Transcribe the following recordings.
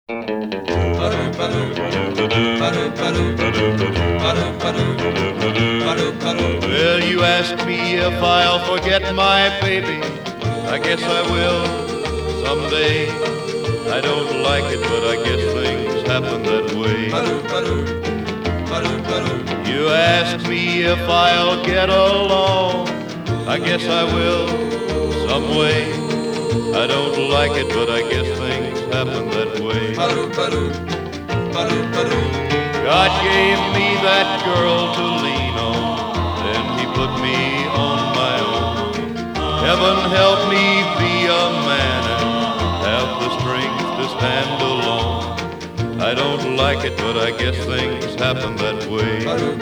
Well, you ask me if I'll forget my baby. I guess I will someday. I don't like it, but I guess things happen that way. You ask me if I'll get along. I guess I will some way. I don't like it, but I guess things happen that way. God gave me that girl to lean on, then he put me on my own. Heaven help me be a man and have the strength to stand alone. I don't like it, but I guess things happen that way.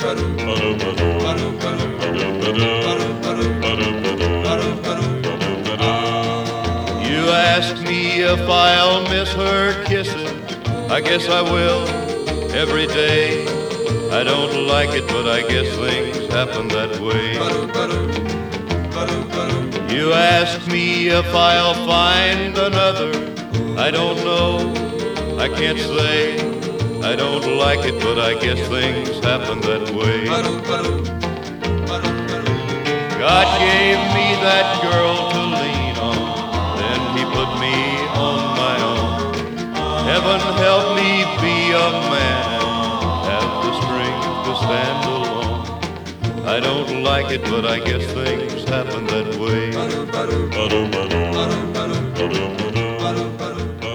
You ask me if I'll miss her kisses. I guess I will every day. I don't like it, but I guess things happen that way. You ask me if I'll find another. I don't know, I can't say. I don't like it, but I guess things happen that way. God gave me that girl to lean on, then he put me on my own. Heaven help me be a man and have the strength to stand alone. I don't like it, but I guess things happen that way.